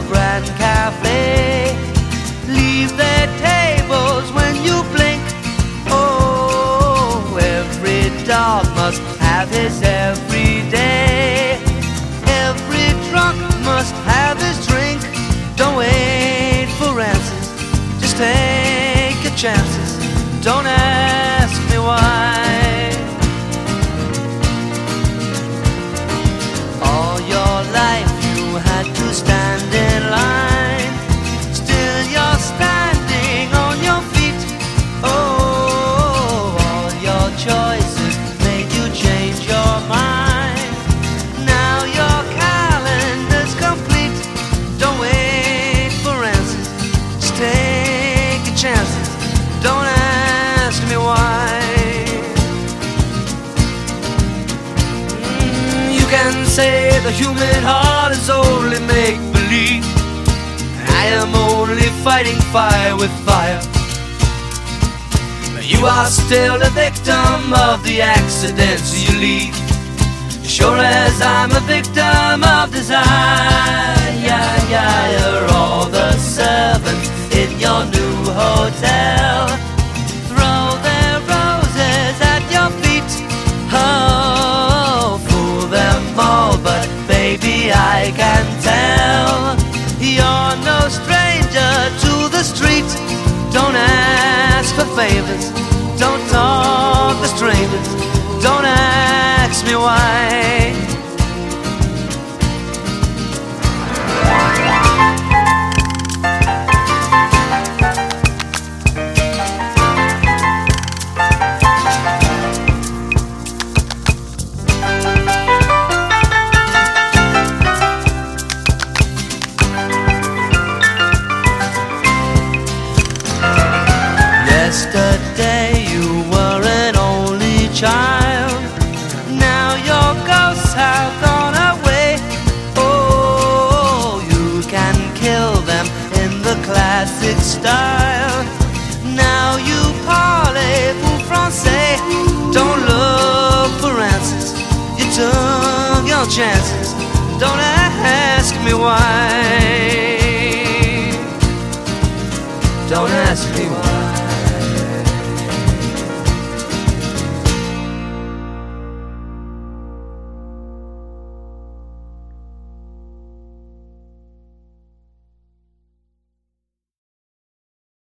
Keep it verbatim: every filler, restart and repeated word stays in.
your grand cafe. Leave their tables when you blink. Oh, every dog must have his every day. Every drunk must have his drink. Don't wait for answers, just take your chances. Don't ask me why. All your life you had to stand in line. Still you're standing on your feet. Oh, all your choices made you change your mind. Now your calendar's complete. Don't wait for answers, just take your chances. Don't ask me why. Mm, you can say the human heart is only make-believe. I am only fighting fire with fire. You are still the victim of the accidents you leave, sure as I'm a victim of desire. Yeah, yeah, you're all the servants in your new hotel. Throw their roses at your feet. Oh, fool them all, but baby, I can tell you're no stranger to the street. Don't ask for favors, don't talk to strangers. Don't ask me why. Yesterday you were an only child. Now your ghosts have gone away. Oh, you can kill them in the classic style. Now you parlez-vous français. Don't look for answers, you took your chances. Don't ask me why. Don't ask me why.